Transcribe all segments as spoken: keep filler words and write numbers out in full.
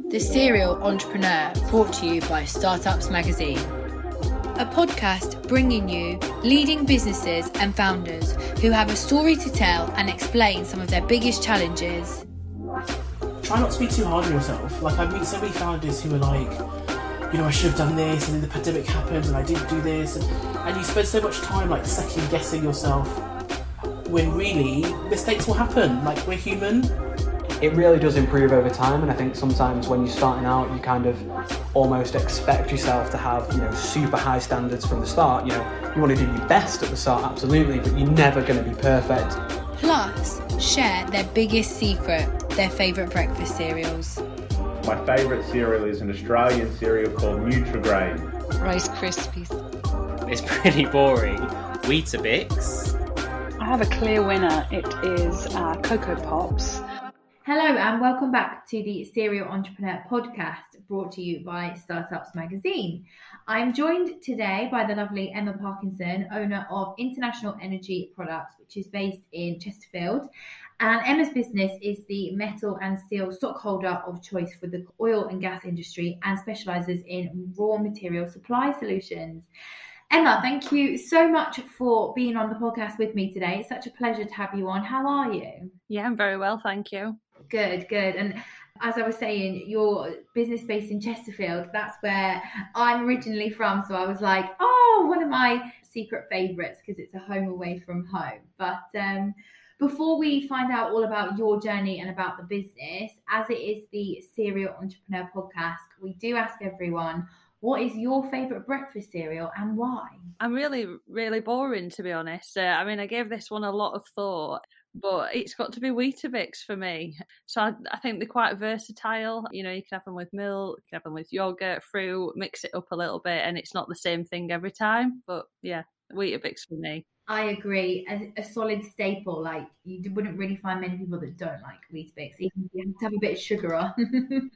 The Serial Entrepreneur, brought to you by Startups Magazine. A podcast bringing you leading businesses and founders who have a story to tell and explain some of their biggest challenges. Try not to be too hard on yourself. Like, I meet so many founders who are like, you know, I should have done this, and then the pandemic happened and I didn't do this, and, and you spend so much time like second guessing yourself when really mistakes will happen. Like, we're human. It really does improve over time, and I think sometimes when you're starting out, you kind of almost expect yourself to have, you know, super high standards from the start. You know, you want to do your best at the start, absolutely, but you're never going to be perfect. Plus, share their biggest secret, their favourite breakfast cereals. My favourite cereal is an Australian cereal called Nutrigrain. Rice Krispies. It's pretty boring. Weetabix. I have a clear winner. It is uh, Cocoa Pops. Hello and welcome back to the Serial Entrepreneur podcast, brought to you by Startups Magazine. I'm joined today by the lovely Emma Parkinson, owner of International Energy Products, which is based in Chesterfield. And Emma's business is the metal and steel stockholder of choice for the oil and gas industry and specialises in raw material supply solutions. Emma, thank you so much for being on the podcast with me today. It's such a pleasure to have you on. How are you? Yeah, I'm very well, thank you. Good, good. And as I was saying, your business based in Chesterfield, that's where I'm originally from. So I was like, oh, one of my secret favourites because it's a home away from home. But um, before we find out all about your journey and about the business, as it is the Serial Entrepreneur podcast, we do ask everyone, what is your favourite breakfast cereal and why? I'm really, really boring, to be honest. Uh, I mean, I gave this one a lot of thought, but it's got to be Weetabix for me. So I, I think they're quite versatile. You know, you can have them with milk, you can have them with yogurt, fruit, mix it up a little bit, and it's not the same thing every time. But yeah, Weetabix for me. I agree. A, a solid staple. Like, you wouldn't really find many people that don't like Weetabix, even if you have to have a bit of sugar on.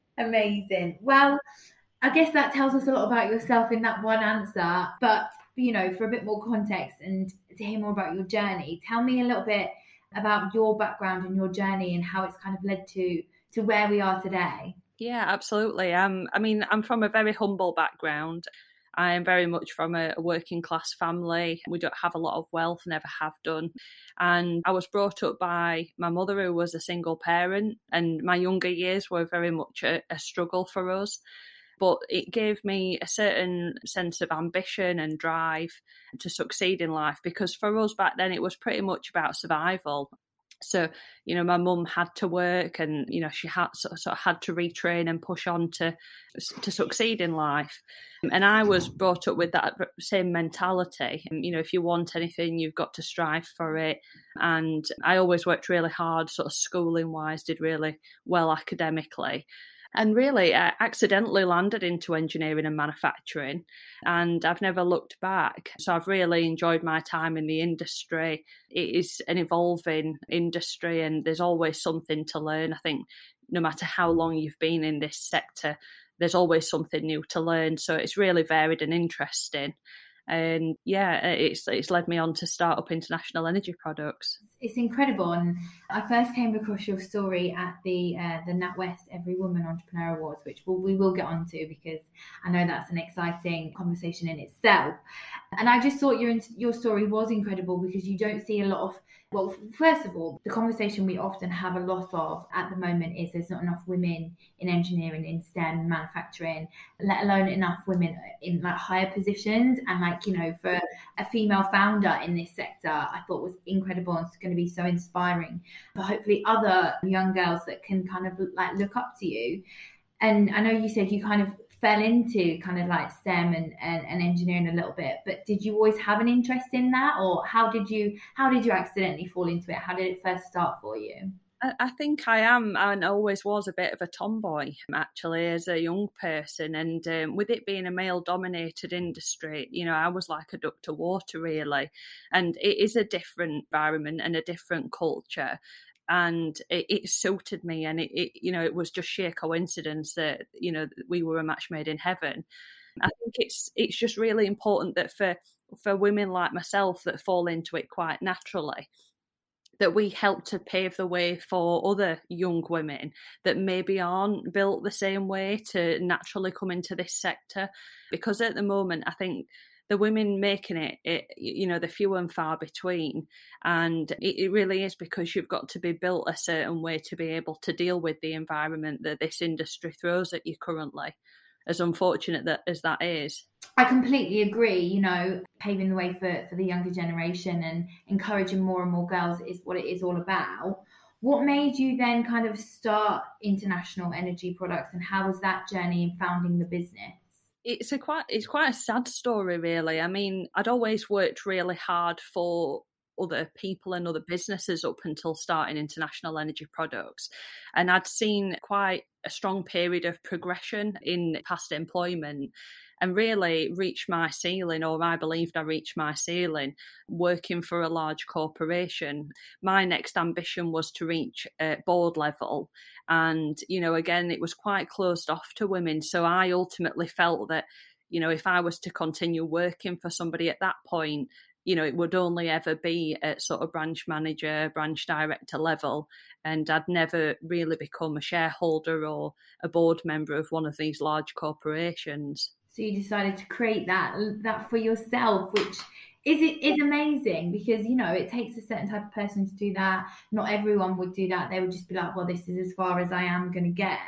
Amazing. Well, I guess that tells us a lot about yourself in that one answer. But, you know, for a bit more context and to hear more about your journey, tell me a little bit about your background and your journey and how it's kind of led to to where we are today. Yeah, absolutely. Um, I mean, I'm from a very humble background. I am very much from a, a working class family. We don't have a lot of wealth, never have done. And I was brought up by my mother, who was a single parent, and my younger years were very much a, a struggle for us. But it gave me a certain sense of ambition and drive to succeed in life, because for us back then, it was pretty much about survival. So, you know, my mum had to work and, you know, she had sort of, sort of had to retrain and push on to to succeed in life. And I was brought up with that same mentality. And, you know, if you want anything, you've got to strive for it. And I always worked really hard, sort of schooling wise, did really well academically. And really, I accidentally landed into engineering and manufacturing, and I've never looked back. So I've really enjoyed my time in the industry. It is an evolving industry, and there's always something to learn. I think no matter how long you've been in this sector, there's always something new to learn. So it's really varied and interesting. And yeah, it's it's led me on to start up International Energy Products. It's incredible, and I first came across your story at the uh, the NatWest Every Woman Entrepreneur Awards, which we'll, we will get onto because I know that's an exciting conversation in itself. And I just thought your your story was incredible because you don't see a lot of, well, first of all, the conversation we often have a lot of at the moment is there's not enough women in engineering, in STEM, manufacturing, let alone enough women in like higher positions. And like, you know, for a female founder in this sector, I thought was incredible and it's going to be so inspiring for hopefully other young girls that can kind of like look up to you. And I know you said you kind of fell into kind of like STEM and, and, and engineering a little bit, but did you always have an interest in that, or how did you how did you accidentally fall into it? How did it first start for you? I think I am and always was a bit of a tomboy, actually, as a young person. And um, with it being a male-dominated industry, you know, I was like a duck to water, really. And it is a different environment and a different culture. And it, it suited me. And, it, it, you know, it was just sheer coincidence that, you know, we were a match made in heaven. I think it's it's just really important that for, for women like myself that fall into it quite naturally, that we help to pave the way for other young women that maybe aren't built the same way to naturally come into this sector. Because at the moment, I think the women making it, it you know, they're few and far between. And it, it really is because you've got to be built a certain way to be able to deal with the environment that this industry throws at you currently, as unfortunate that as that is. I completely agree. You know, paving the way for, for the younger generation and encouraging more and more girls is what it is all about. What made you then kind of start International Energy Products, and how was that journey in founding the business? It's a quite it's quite a sad story, really. I mean, I'd always worked really hard for other people and other businesses up until starting International Energy Products, and I'd seen quite a strong period of progression in past employment, and really reached my ceiling, or I believed I reached my ceiling, working for a large corporation. My next ambition was to reach uh, board level. And, you know, again, it was quite closed off to women. So I ultimately felt that, you know, if I was to continue working for somebody at that point, you know, it would only ever be at sort of branch manager, branch director level. And I'd never really become a shareholder or a board member of one of these large corporations. So you decided to create that that for yourself, which is it is amazing, because, you know, it takes a certain type of person to do that. Not everyone would do that. They would just be like, well, this is as far as I am going to get.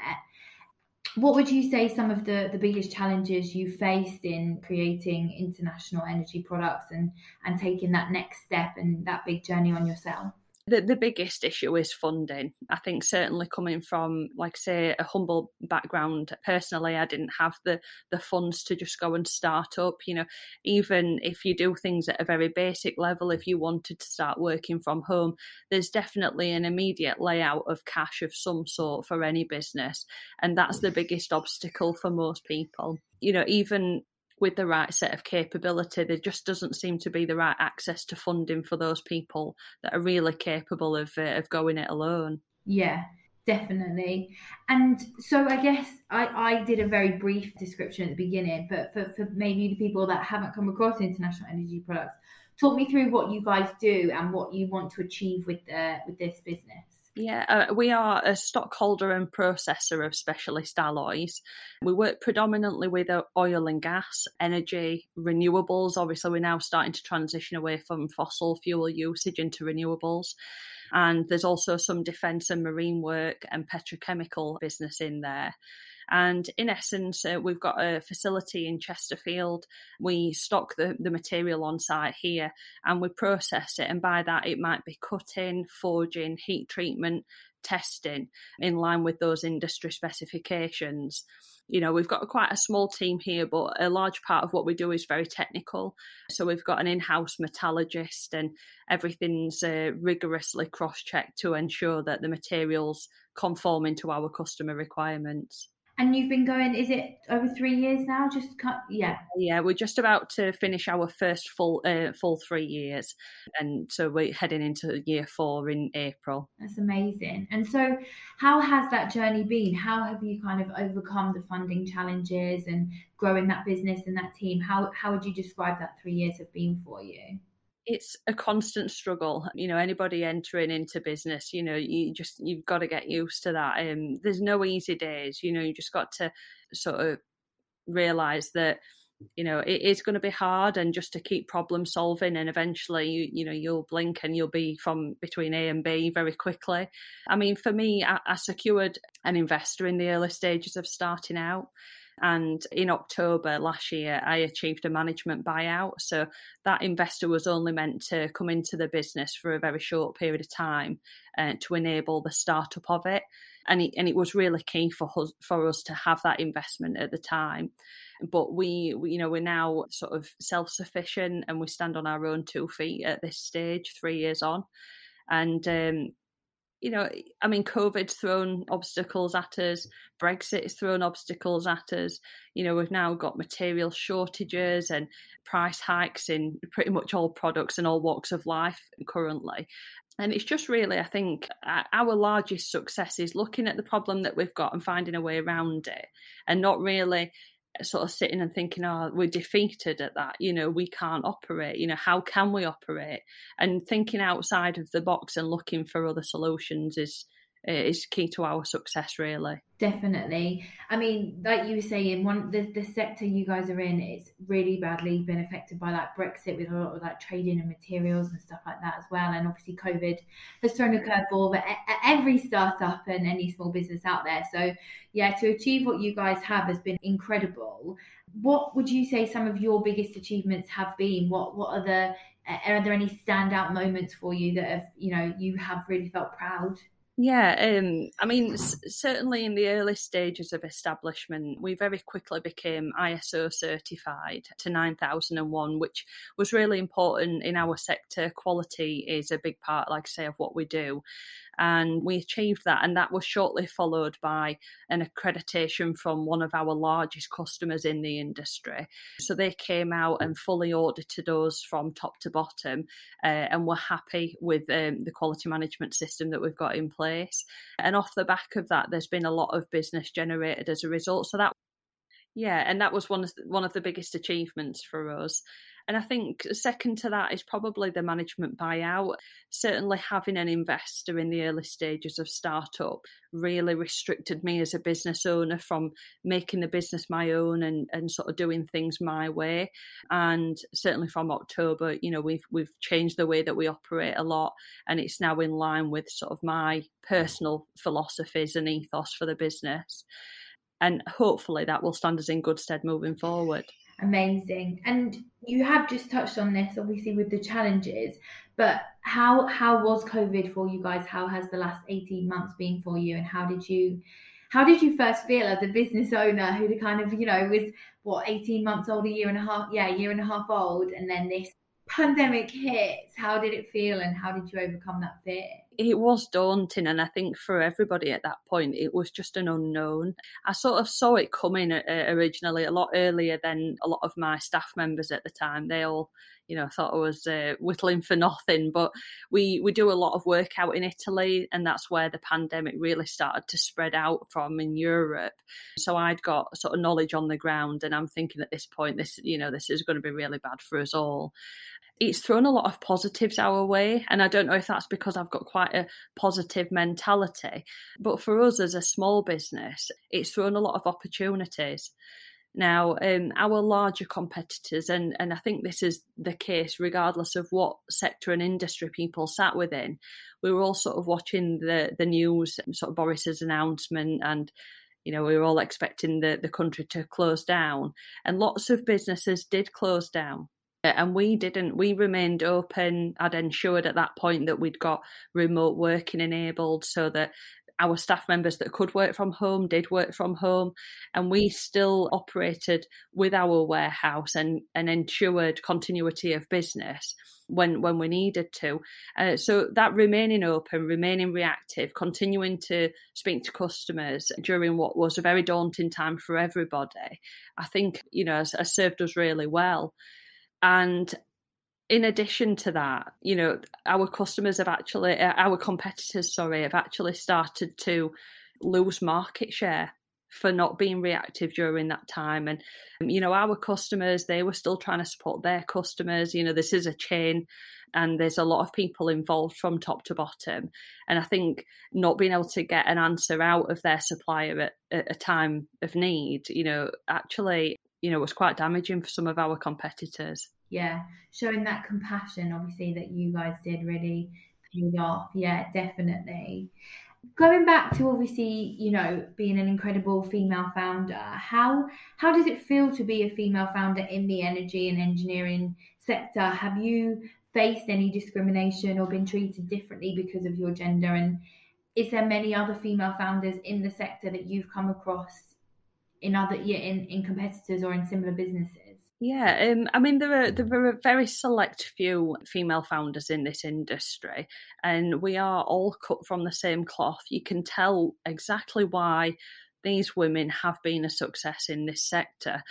What would you say some of the, the biggest challenges you faced in creating International Energy Products and, and taking that next step and that big journey on yourself? The, the biggest issue is funding. I think certainly coming from, like, say, a humble background, personally, I didn't have the, the funds to just go and start up. You know, even if you do things at a very basic level, if you wanted to start working from home, there's definitely an immediate layout of cash of some sort for any business. And that's the biggest obstacle for most people. You know, even with the right set of capability, there just doesn't seem to be the right access to funding for those people that are really capable of uh, of going it alone. Yeah, definitely. And so I guess I, I did a very brief description at the beginning, but for, for maybe the people that haven't come across International Energy Products, talk me through what you guys do and what you want to achieve with the with this business. Yeah, uh, we are a stockholder and processor of specialist alloys. We work predominantly with oil and gas, energy, renewables. Obviously, we're now starting to transition away from fossil fuel usage into renewables. And there's also some defence and marine work and petrochemical business in there. And in essence, uh, we've got a facility in Chesterfield. We stock the, the material on site here and we process it. And by that, it might be cutting, forging, heat treatment, testing in line with those industry specifications. You know, we've got quite a small team here, but a large part of what we do is very technical. So we've got an in-house metallurgist and everything's uh, rigorously cross-checked to ensure that the materials conform into our customer requirements. And you've been going, is it over three years now? Just cut, yeah. Yeah, we're just about to finish our first full uh, full three years. And so we're heading into year four in April. That's amazing. And so how has that journey been? How have you kind of overcome the funding challenges and growing that business and that team? How how would you describe that three years have been for you? It's a constant struggle. You know, anybody entering into business, you know, you just, you've got to get used to that. Um, there's no easy days, you know, you just got to sort of realise that, you know, it is going to be hard, and just to keep problem solving, and eventually, you, you know, you'll blink and you'll be from between A and B very quickly. I mean, for me, I, I secured an investor in the early stages of starting out. And in October last year, I achieved a management buyout. So that investor was only meant to come into the business for a very short period of time uh, to enable the startup of it. And it, and it was really key for us, for us to have that investment at the time. But we, we, you know, we're now sort of self-sufficient and we stand on our own two feet at this stage, three years on. And, um, you know, I mean, COVID's thrown obstacles at us. Brexit's thrown obstacles at us. You know, we've now got material shortages and price hikes in pretty much all products and all walks of life currently. And it's just really, I think, our largest success is looking at the problem that we've got and finding a way around it, and not really sort of sitting and thinking, oh, we're defeated at that, you know, we can't operate, you know, how can we operate? And thinking outside of the box and looking for other solutions is is key to our success, really. Definitely. I mean, like you were saying, one the, the sector you guys are in, it's really badly been affected by like Brexit, with a lot of like trading and materials and stuff like that as well. And obviously COVID has thrown a curveball at every startup and any small business out there. So yeah, to achieve what you guys have has been incredible. What would you say some of your biggest achievements have been? What what are the are there any standout moments for you that have, you know, you have really felt proud? Yeah, um, I mean, s- certainly in the early stages of establishment, we very quickly became I S O certified to nine thousand one, which was really important in our sector. Quality is a big part, like I say, of what we do. And we achieved that, and that was shortly followed by an accreditation from one of our largest customers in the industry. So they came out and fully audited us from top to bottom, uh, and were happy with um, the quality management system that we've got in place. And off the back of that, there's been a lot of business generated as a result. So that, yeah, and that was one of the, one of the biggest achievements for us. And I think second to that is probably the management buyout. Certainly having an investor in the early stages of startup really restricted me as a business owner from making the business my own and, and sort of doing things my way. And certainly from October, you know, we've we've changed the way that we operate a lot, and it's now in line with sort of my personal philosophies and ethos for the business. And hopefully that will stand us in good stead moving forward. Amazing. And you have just touched on this, obviously, with the challenges, but how how was COVID for you guys? How has the last eighteen months been for you? And how did you how did you first feel as a business owner who kind of, you know, was what, eighteen months old, a year and a half, yeah, a year and a half old, and then this pandemic hits? How did it feel, and how did you overcome that fear? It was daunting, and I think for everybody at that point, it was just an unknown. I sort of saw it coming uh, originally a lot earlier than a lot of my staff members at the time. They all, you know, thought I was uh, whittling for nothing, but we, we do a lot of work out in Italy, and that's where the pandemic really started to spread out from in Europe. So I'd got sort of knowledge on the ground, and I'm thinking at this point, this, you know, this is going to be really bad for us all. It's thrown a lot of positives our way, and I don't know if that's because I've got quite a positive mentality, but for us as a small business, it's thrown a lot of opportunities. Now, um, our larger competitors, and, and I think this is the case regardless of what sector and industry people sat within, we were all sort of watching the, the news, sort of Boris's announcement, and you know, we were all expecting the, the country to close down, and lots of businesses did close down. And we didn't, we remained open. I'd ensured at that point that we'd got remote working enabled so that our staff members that could work from home did work from home. And we still operated with our warehouse and, and ensured continuity of business when, when we needed to. Uh, so that remaining open, remaining reactive, continuing to speak to customers during what was a very daunting time for everybody, I think, you know, has, has served us really well. And in addition to that, you know, our customers have actually, our competitors, sorry, have actually started to lose market share for not being reactive during that time. And, you know, our customers, they were still trying to support their customers. You know, this is a chain and there's a lot of people involved from top to bottom. And I think not being able to get an answer out of their supplier at, at a time of need, you know, actually, you know, was quite damaging for some of our competitors. Yeah, showing that compassion, obviously, that you guys did really paid off. Yeah, definitely. Going back to obviously, you know, being an incredible female founder, how how does it feel to be a female founder in the energy and engineering sector? Have you faced any discrimination or been treated differently because of your gender? And is there many other female founders in the sector that you've come across in other yeah, in, in competitors or in similar businesses? Yeah, um, I mean, there are there are a very select few female founders in this industry, and we are all cut from the same cloth. You can tell exactly why these women have been a success in this sector.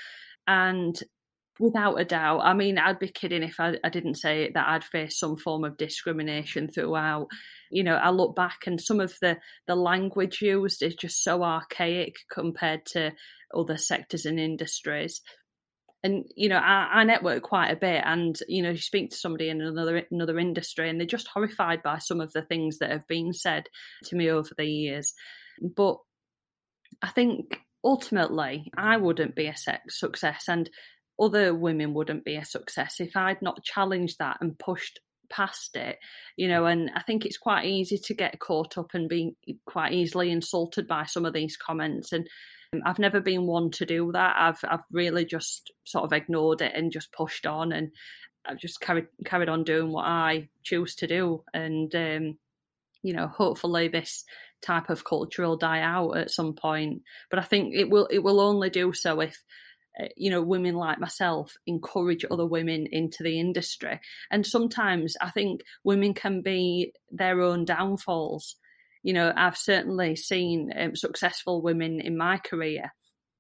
And without a doubt, I mean, I'd be kidding if I, I didn't say that I'd faced some form of discrimination throughout. You know, I look back and some of the, the language used is just so archaic compared to other sectors and industries. And, you know, I, I network quite a bit, and, you know, you speak to somebody in another another industry and they're just horrified by some of the things that have been said to me over the years. But I think ultimately I wouldn't be a success, and other women wouldn't be a success if I'd not challenged that and pushed past it, you know. And I think it's quite easy to get caught up and be quite easily insulted by some of these comments, and I've never been one to do that. I've I've really just sort of ignored it and just pushed on, and I've just carried carried on doing what I choose to do. And um, you know, hopefully this type of culture will die out at some point. But I think it will it will only do so if, you know, women like myself encourage other women into the industry. And sometimes I think women can be their own downfalls. You know, I've certainly seen um, successful women in my career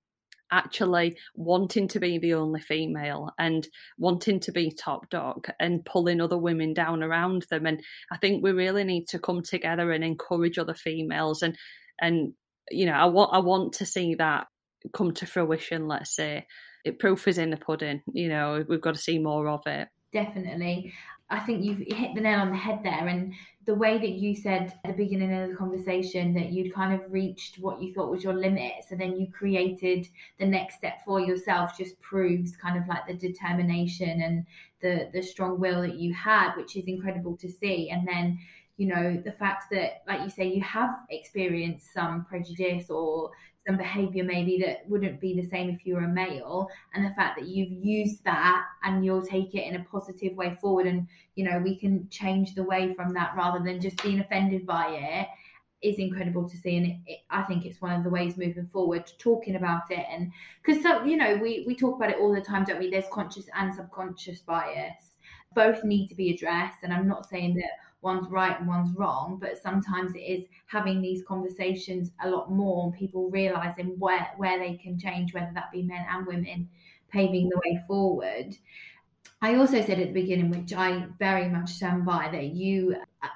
actually wanting to be the only female and wanting to be top dog and pulling other women down around them. And I think we really need to come together and encourage other females. And, and you know, I want I want to see that come to fruition, let's say. It proof is in the pudding, you know, we've got to see more of it. Definitely. I think you've hit the nail on the head there. And the way that you said at the beginning of the conversation that you'd kind of reached what you thought was your limit, so then you created the next step for yourself, just proves kind of like the determination and the, the strong will that you had, which is incredible to see. And then, you know, the fact that, like you say, you have experienced some prejudice or some behaviour maybe that wouldn't be the same if you were a male, and the fact that you've used that and you'll take it in a positive way forward, and, you know, we can change the way from that rather than just being offended by it, is incredible to see. And it, it, I think it's one of the ways moving forward, talking about it. And because, so, you know, we, we talk about it all the time, don't we? There's conscious and subconscious bias. Both need to be addressed. And I'm not saying that one's right and one's wrong, but sometimes it is having these conversations a lot more, and people realizing where where they can change, whether that be men and women, paving the way forward. I also said at the beginning, which I very much stand by, that you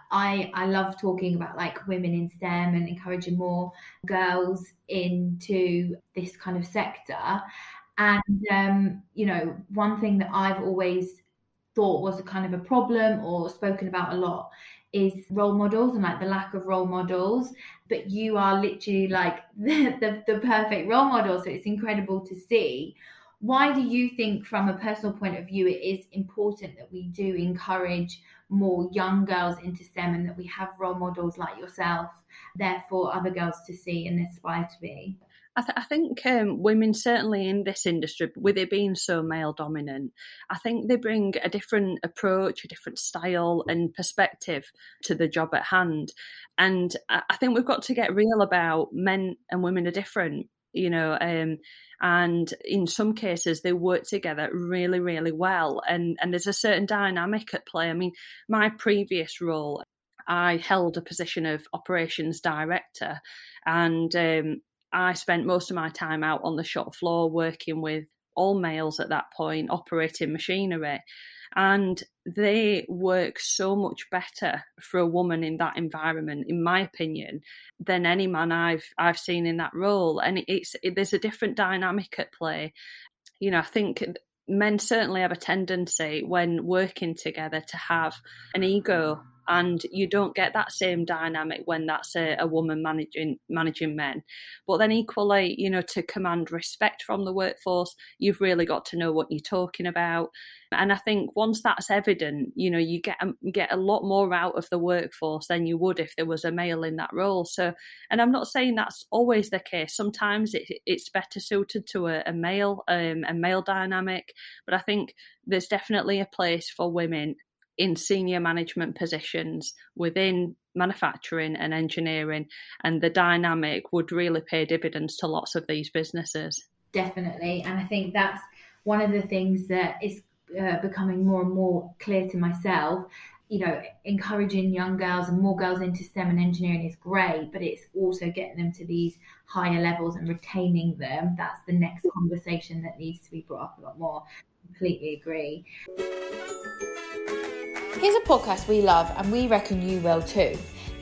I I love talking about like women in STEM and encouraging more girls into this kind of sector. And um you know, one thing that I've always thought was a kind of a problem or spoken about a lot is role models and like the lack of role models. But you are literally like the, the, the perfect role model, so it's incredible to see. Why do you think, from a personal point of view, it is important that we do encourage more young girls into STEM and that we have role models like yourself there for other girls to see and aspire to be? I, th- I think um, women, certainly in this industry, with it being so male dominant, I think they bring a different approach, a different style and perspective to the job at hand. And I, I think we've got to get real about men and women are different, you know, um, and in some cases they work together really, really well. And, and there's a certain dynamic at play. I mean, my previous role, I held a position of operations director, and um, I spent most of my time out on the shop floor working with all males at that point, operating machinery. And they work so much better for a woman in that environment, in my opinion, than any man I've I've seen in that role. And it's it, there's a different dynamic at play. You know, I think men certainly have a tendency when working together to have an ego, and you don't get that same dynamic when that's a, a woman managing managing men. But then equally, you know, to command respect from the workforce, you've really got to know what you're talking about. And I think once that's evident, you know, you get a, get a lot more out of the workforce than you would if there was a male in that role. So, and I'm not saying that's always the case. Sometimes it, it's better suited to a, a male, um, a male dynamic. But I think there's definitely a place for women in senior management positions within manufacturing and engineering, and the dynamic would really pay dividends to lots of these businesses. Definitely. And I think that's one of the things that is uh, becoming more and more clear to myself. You know, encouraging young girls and more girls into STEM and engineering is great, but it's also getting them to these higher levels and retaining them. That's the next conversation that needs to be brought up a lot more. Completely agree. Here's a podcast we love and we reckon you will too.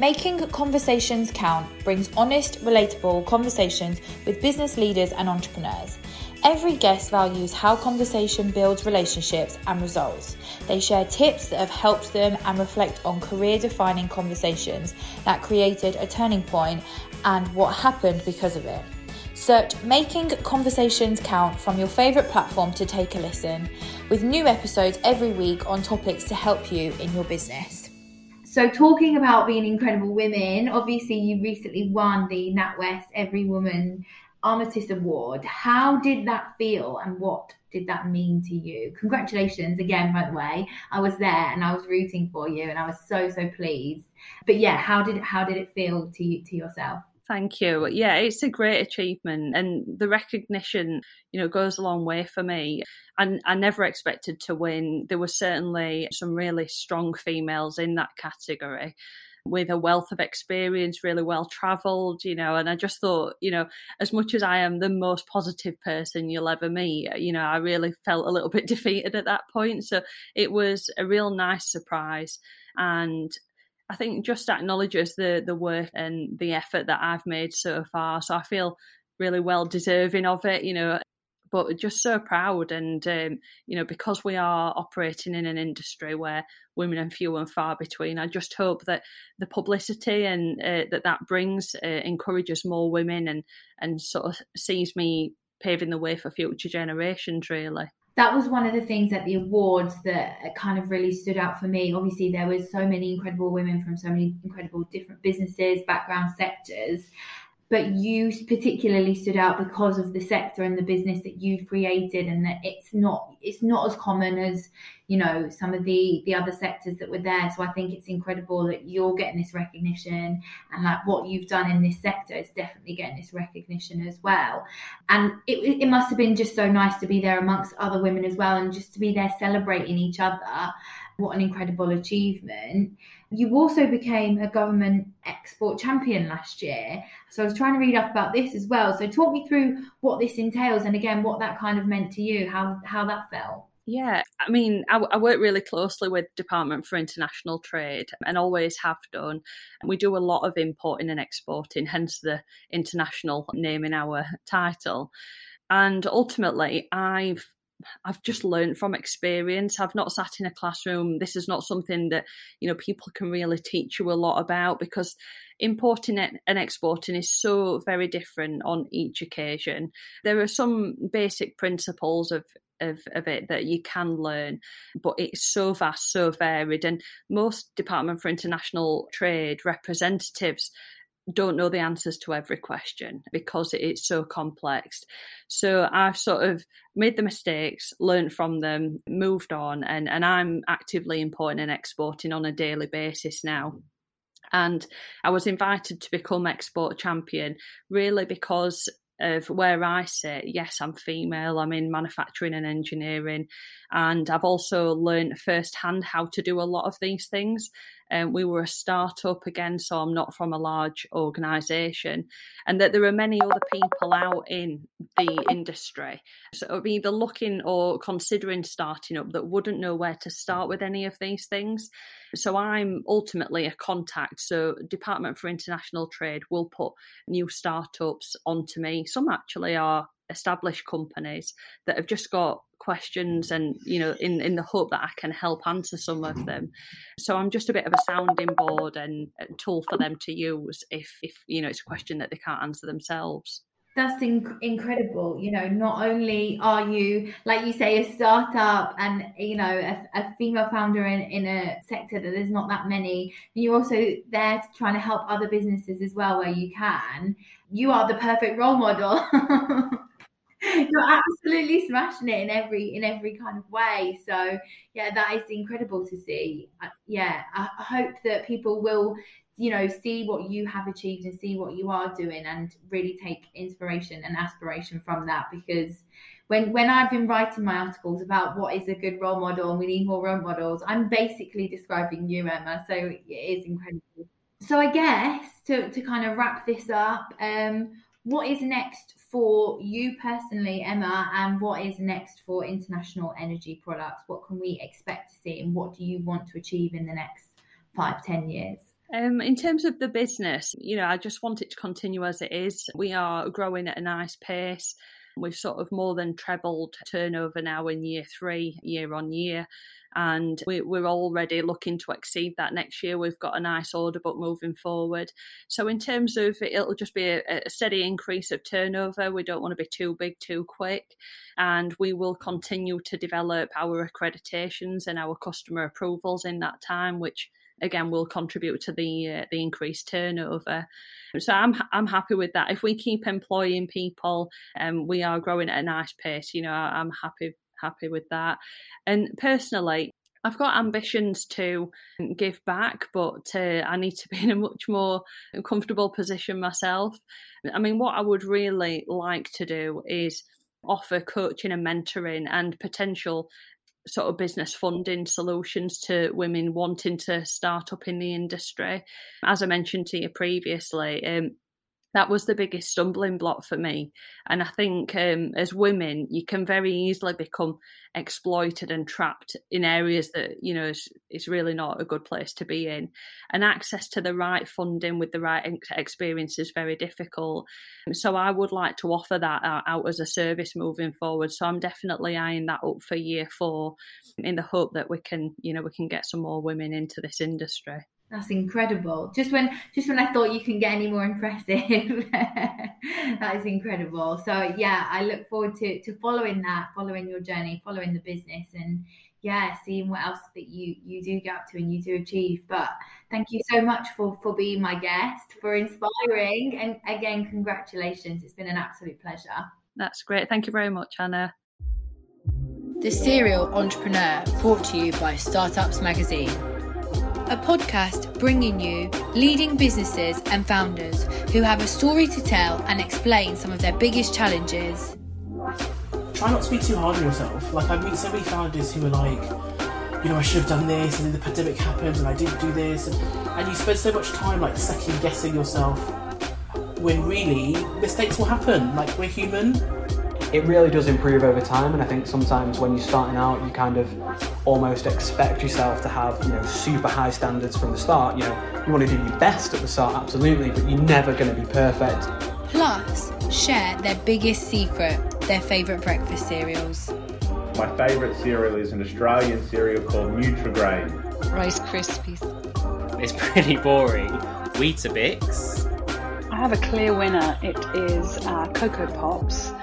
Making Conversations Count brings honest, relatable conversations with business leaders and entrepreneurs. Every guest values how conversation builds relationships and results. They share tips that have helped them and reflect on career-defining conversations that created a turning point and what happened because of it. Search Making Conversations Count from your favourite platform to take a listen, with new episodes every week on topics to help you in your business. So talking about being incredible women, obviously you recently won the NatWest Every Woman Armistice Award. How did that feel and what did that mean to you? Congratulations again, by the way. I was there and I was rooting for you and I was so, so pleased. But yeah, how did how did it feel to you, to yourself? Thank you. Yeah, it's a great achievement, and the recognition, you know, goes a long way for me. And I never expected to win. There were certainly some really strong females in that category with a wealth of experience, really well travelled, you know, and I just thought, you know, as much as I am the most positive person you'll ever meet, you know, I really felt a little bit defeated at that point. So it was a real nice surprise. And I think just acknowledges the the work and the effort that I've made so far. So I feel really well deserving of it, you know, but just so proud. And, um, you know, because we are operating in an industry where women are few and far between, I just hope that the publicity and uh, that that brings uh, encourages more women and, and sort of sees me paving the way for future generations, really. That was one of the things at the awards that kind of really stood out for me. Obviously, there was so many incredible women from so many incredible different businesses, background, sectors. But you particularly stood out because of the sector and the business that you've created, and that it's not it's not as common as, you know, some of the, the other sectors that were there. So I think it's incredible that you're getting this recognition, and like what you've done in this sector is definitely getting this recognition as well. And it, it must have been just so nice to be there amongst other women as well, and just to be there celebrating each other. What an incredible achievement. You also became a government export champion last year. So I was trying to read up about this as well. So talk me through what this entails, and again, what that kind of meant to you, how how that felt. Yeah, I mean, I, I work really closely with Department for International Trade and always have done. We do a lot of importing and exporting, hence the international name in our title. And ultimately, I've I've just learned from experience. I've not sat in a classroom. This is not something that, you know, people can really teach you a lot about, because importing and exporting is so very different on each occasion. There are some basic principles of Of, of it that you can learn, but it's so vast, so varied, and most Department for International Trade representatives don't know the answers to every question because it's so complex. So I've sort of made the mistakes, learned from them, moved on, and, and I'm actively importing and exporting on a daily basis now. And I was invited to become export champion really because of where I sit. Yes, I'm female, I'm in manufacturing and engineering, and I've also learned firsthand how to do a lot of these things. Um, we were a startup again, so I'm not from a large organisation, and that there are many other people out in the industry, so either looking or considering starting up, that wouldn't know where to start with any of these things. So I'm ultimately a contact. So Department for International Trade will put new startups onto me. Some actually are established companies that have just got questions, and, you know, in, in the hope that I can help answer some of them. So I'm just a bit of a sounding board and a tool for them to use if, if you know, it's a question that they can't answer themselves. That's inc- incredible. You know, not only are you, like you say, a startup and, you know, a, a female founder in, in a sector that there's not that many, you're also there to trying to help other businesses as well where you can. You are the perfect role model. You're absolutely smashing it in every in every kind of way. So yeah, that is incredible to see. Yeah, I hope that people will, you know, see what you have achieved and see what you are doing and really take inspiration and aspiration from that. Because when when I've been writing my articles about what is a good role model and we need more role models, I'm basically describing you, Emma. So it is incredible. So I guess to to kind of wrap this up, um, what is next for you personally, Emma, and what is next for International Energy Products? What can we expect to see, and what do you want to achieve in the next five, ten years? Um, in terms of the business, you know, I just want it to continue as it is. We are growing at a nice pace. We've sort of more than trebled turnover now in year three, year on year. And we, we're already looking to exceed that next year. We've got a nice order book moving forward. So in terms of it, it'll just be a, a steady increase of turnover. We don't want to be too big too quick. And we will continue to develop our accreditations and our customer approvals in that time, which again will contribute to the uh, the increased turnover. So I'm I'm happy with that. If we keep employing people, um, we are growing at a nice pace. You know, I'm happy happy with that. And personally, I've got ambitions to give back, but uh, I need to be in a much more comfortable position myself. I mean, what I would really like to do is offer coaching and mentoring and potential sort of business funding solutions to women wanting to start up in the industry. As I mentioned to you previously, um, that was the biggest stumbling block for me. And I think um, as women, you can very easily become exploited and trapped in areas that, you know, is, is really not a good place to be in. And access to the right funding with the right experience is very difficult. So I would like to offer that out as a service moving forward. So I'm definitely eyeing that up for year four in the hope that we can, you know, we can get some more women into this industry. That's incredible. Just when just when I thought you can get any more impressive. That is incredible. So yeah, I look forward to, to following that, following your journey, following the business, and yeah, seeing what else that you, you do get up to and you do achieve. But thank you so much for, for being my guest, for inspiring, and again, congratulations. It's been an absolute pleasure. That's great. Thank you very much, Anna. The Serial Entrepreneur, brought to you by Startups Magazine. A podcast bringing you leading businesses and founders who have a story to tell and explain some of their biggest challenges. Try not to be too hard on yourself. Like, I meet so many founders who are like, you know, I should have done this, and then the pandemic happened and I didn't do this, and, and you spend so much time like second guessing yourself when really mistakes will happen. Like, we're human. It really does improve over time, and I think sometimes when you're starting out, you kind of almost expect yourself to have, you know, super high standards from the start. You know, you want to do your best at the start, absolutely, but you're never going to be perfect. Plus, share their biggest secret, their favourite breakfast cereals. My favourite cereal is an Australian cereal called Nutrigrain. Rice Krispies. It's pretty boring. Weetabix. I have a clear winner. It is uh, Cocoa Pops.